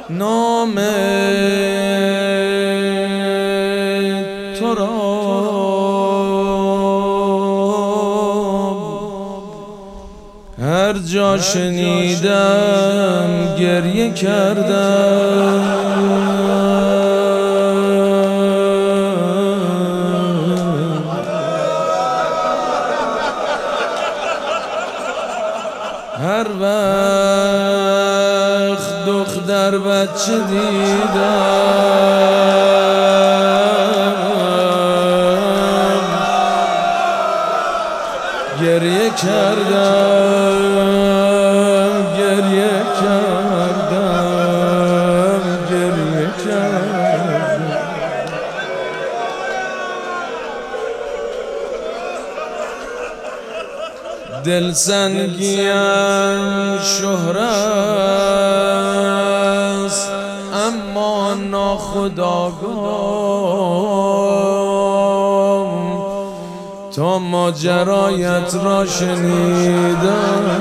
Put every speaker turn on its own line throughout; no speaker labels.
نام تو را هر جا شنیدم گریه کردم. هر وقت دختر بچه دیدم گریه کردم، گریه کردم، گریه کردم. دل سنگیم شهرست اما ناخودآگاه تا ماجرایت را شنیدم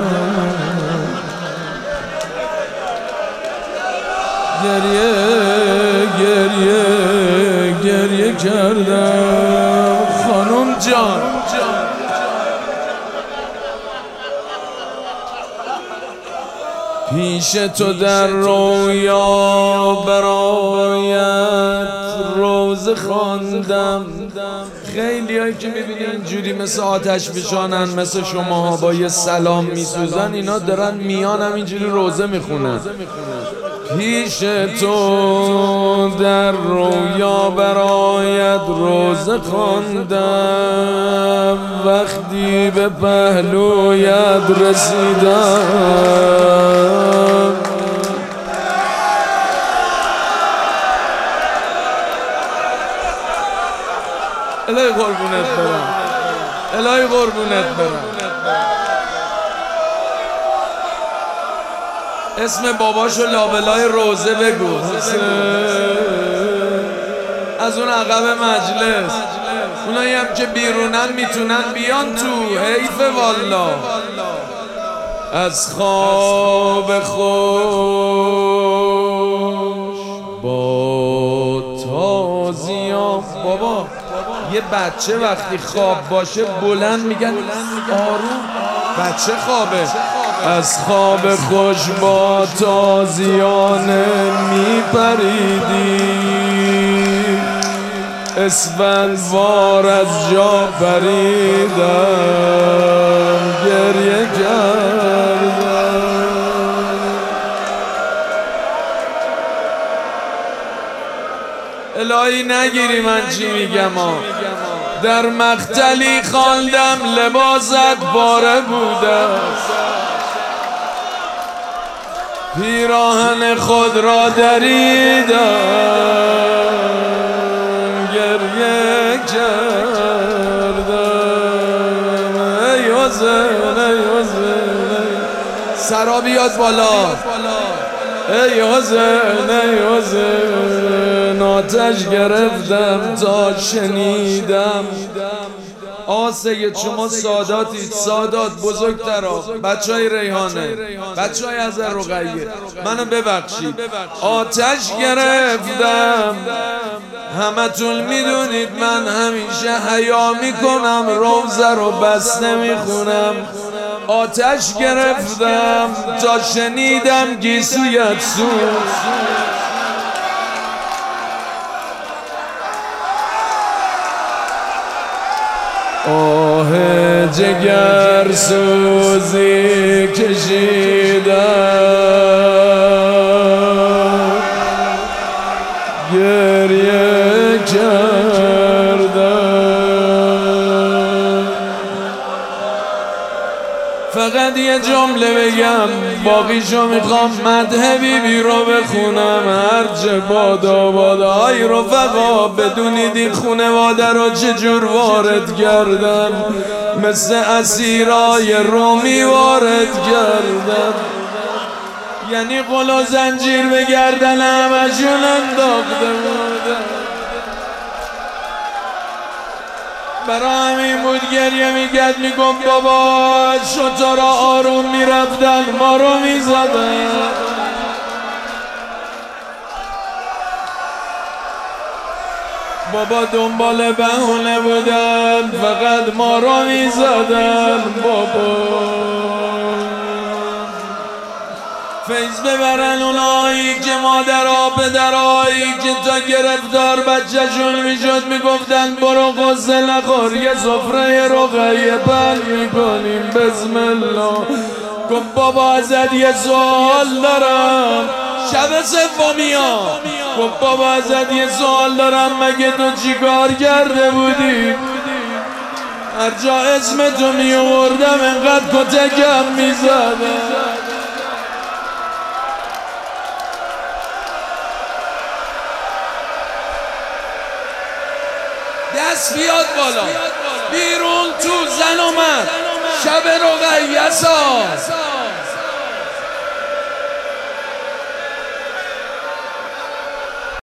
گریه گریه گریه کردم. خانم جان پیش تو در رویا برایت روزه خواندم. خیلی هایی که میبینی اینجوری مثل آتش فشانن، مثل شما با یه سلام میسوزن، اینا دارن میان هم اینجوری روزه میخونن. پیش تو در رویا برایت روزه خواندم وقتی به پهلویت رسیدم. الهی قربونت برم، الهی قربونت برم. اسم باباشو لابلای روزه بگو، از اون عقب مجلس. اونایی هم که بیرونن میتونن بیان تو، حیف والا. از خواب خوش با تازیان. بابا یه بچه وقتی خواب باشه بلند میگن آروم، بچه خوابه. از خواب خوش با تازیانه میپریدی اسفندوار از جا پریدم گریه کردم. الهی نگیری من چی میگم در مقتلی خواندم لباست باره بوده پیراهن خود را دریدم گریه کردم. ای حسین ای حسین سرا بیاد بالا. ای حسین ای حسین آتش گرفتم تا شنیدم. سید شما ساداتید، سادات بزرگترا، بچه های ریحانه، بچه های از رقیه، منو ببخشید. آتش گرفتم، همتون میدونید من همیشه حیا میکنم، روزه رو بسته میخونم. آتش گرفتم تا شنیدم گیسویت سوز. آه جگر سوزی کشیدم گریه کردم. فقط یه جمله بگم باقیشو میخوام مدح بیبی رو بخونم. هرچه بادا بادا های رفقا بدونید این خونواده رو چجور وارد کردم، مثل اسیرای رومی وارد کردم. یعنی قل و زنجیر به گردن همشون انداخته بودم. برا همین بود گریه میکرد میگم بابا شطورا آروم میرفتن ما رو میزدن. بابا دنبال بهونه بودن، فقط ما را میزدن بابا. فیض ببرن اونایی که مادرها پدرهایی که تا گرفتار بچه‌شون میشد میگفتن برو غصه نخور، یه سفره رقیه بند میکنیم بسم الله. گفت بابا ازت یه سوال دارم، شب سومیا. گفت بابا ازت یه سوال دارم، مگه تو چیکار کرده بودی؟ هر جا اسم تو میوردم انقدر کتکم میزدم. دست بیاد بالا، بیرون تو زن اومد، شب رقیه ساز.